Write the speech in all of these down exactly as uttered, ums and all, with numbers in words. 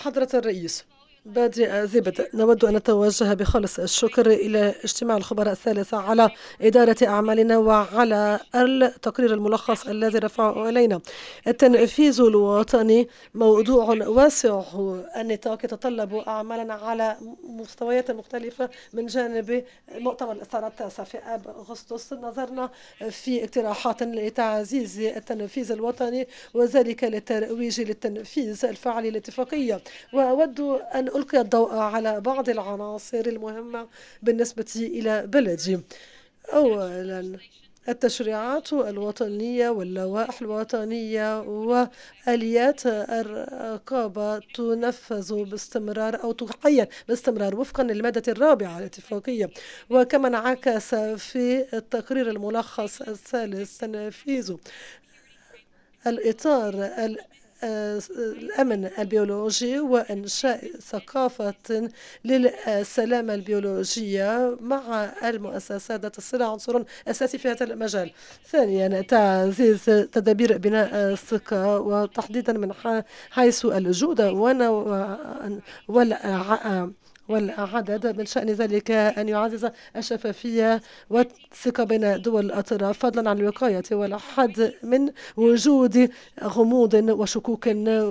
حضرة الرئيس، بادئ زبدة، نود أن نتوجه بخالص الشكر إلى اجتماع الخبراء الثالث على إدارة أعمالنا وعلى التقرير الملخص الذي رفعه إلينا. التنفيذ الوطني موضوع واسع النطاق يتطلب أعمالا على مستويات مختلفة. من جانب مؤتمر الإصدار التاسع في آب أغسطس نظرنا في اقتراحات لتعزيز التنفيذ الوطني وذلك للترويج للتنفيذ الفعلي للاتفاقية. وأود أن ألقي الضوء على بعض العناصر المهمة بالنسبة إلى بلدي. أولا، التشريعات الوطنية واللوائح الوطنية وآليات الرقابة تنفذ باستمرار أو تحين باستمرار وفقا للمادة الرابعة الاتفاقية. وكما انعكس في التقرير الملخص الثالث، تنفيذ الإطار الأمن البيولوجي وإنشاء ثقافة للسلامة البيولوجية مع المؤسسات ذات الصلة عنصر أساسي في هذا المجال. ثانيا، تعزيز تدابير بناء الثقة وتحديدا من حيث الجودة والع والعدد. من شأن ذلك أن يعزز الشفافية والثقة بين دول الأطراف فضلا عن الوقاية والحد من وجود غموض وشكوك.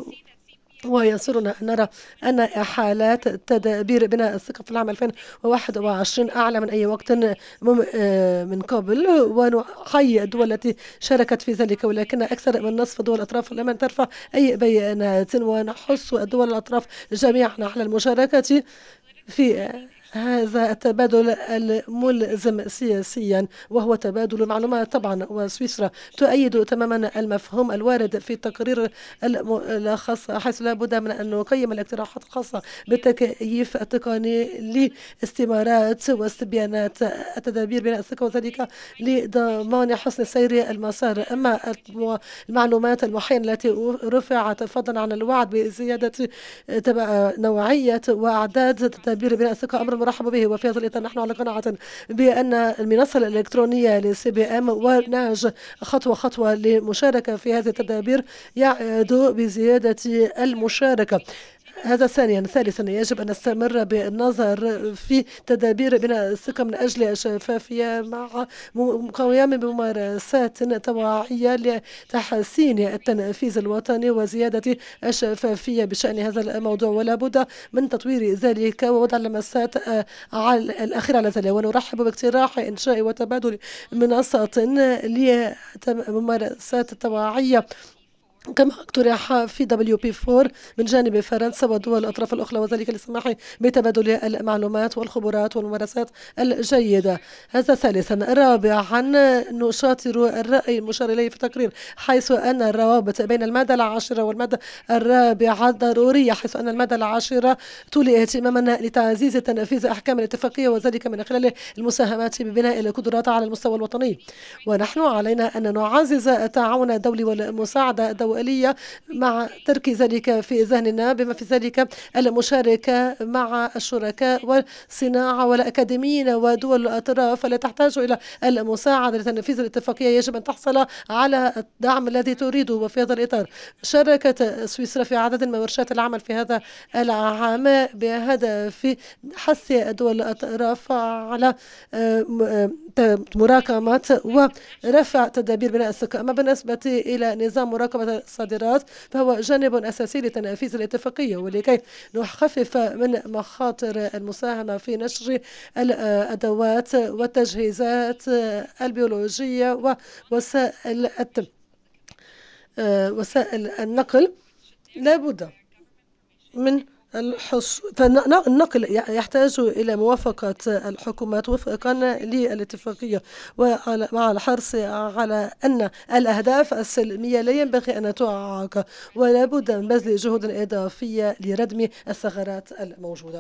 ويسرنا أن نرى أن إحالات تدابير بناء الثقة في العام ألفين وواحد وعشرين أعلى من أي وقت من قبل، ونحيي الدول التي شاركت في ذلك، ولكن أكثر من نصف دول الأطراف لم ترفع أي بيانات. ونحث الدول الأطراف جميعا على المشاركة في هذا التبادل الملزم سياسيا وهو تبادل معلومات طبعا. وسويسرا تؤيد تماما المفهوم الوارد في التقرير الملخص حيث لا بد من أن نقيم الاقتراحات الخاصة بالتكييف التقني لاستمارات واستبيانات التدابير بناء الثقة وذلك لضمان حسن سير المسار. أما المعلومات المحينة التي رفعت فضلا عن الوعد بزيادة نوعية وأعداد تدابير بناء الثقة أمر مرحب به. وفي هذا الإطار نحن على قناعة بأن المنصة الإلكترونية لسي بي إم ونهج خطوة خطوة لمشاركة في هذه التدابير يعد بزيادة المشاركة. هذا ثانيا. ثالثا، يجب أن نستمر بالنظر في تدابير بناء الثقة من أجل الشفافية مع قيام بممارسات توعية لتحسين التنفيذ الوطني وزيادة الشفافية بشأن هذا الموضوع، ولا بد من تطوير ذلك ووضع اللمسات الأخيرة على ذلك. ونرحب باقتراح إنشاء وتبادل منصة لممارسات التوعية كما اقترح في دبليو بي أربعة من جانب فرنسا ودول الأطراف الأخرى، وذلك للسماح بتبادل المعلومات والخبرات والممارسات الجيدة. هذا ثالثا. رابعا، نشاطر الرأي المشار إليه في التقرير حيث أن الروابط بين المادة العاشرة والمادة الرابعة ضرورية، حيث أن المادة العاشرة تولي اهتماما لتعزيز تنفيذ أحكام الاتفاقية وذلك من خلال المساهمات ببناء القدرات على المستوى الوطني. ونحن علينا أن نعزز التعاون الدولي والمساعدة الدولية مع ترك ذلك في ذهننا بما في ذلك المشاركة مع الشركاء والصناعة والأكاديميين ودول الأطراف التي تحتاج إلى المساعدة لتنفيذ الاتفاقية يجب أن تحصل على الدعم الذي تريده. وفي هذا الإطار شاركت سويسرا في عدد من ورشات العمل في هذا العام بهدف حث دول الأطراف على مراكمة ورفع تدابير بناء الثقة. أما بالنسبة إلى نظام مراقبة الصادرات فهو جانب أساسي لتنفيذ الاتفاقية، ولكي نخفف من مخاطر المساهمة في نشر الأدوات والتجهيزات البيولوجية ووسائل وسائل النقل لا بد من الحص... فالنقل يحتاج إلى موافقة الحكومات وفقا للاتفاقية ومع الحرص على أن الأهداف السلمية لا ينبغي أن تعاق ولا بد من بذل جهود إضافية لردم الثغرات الموجودة.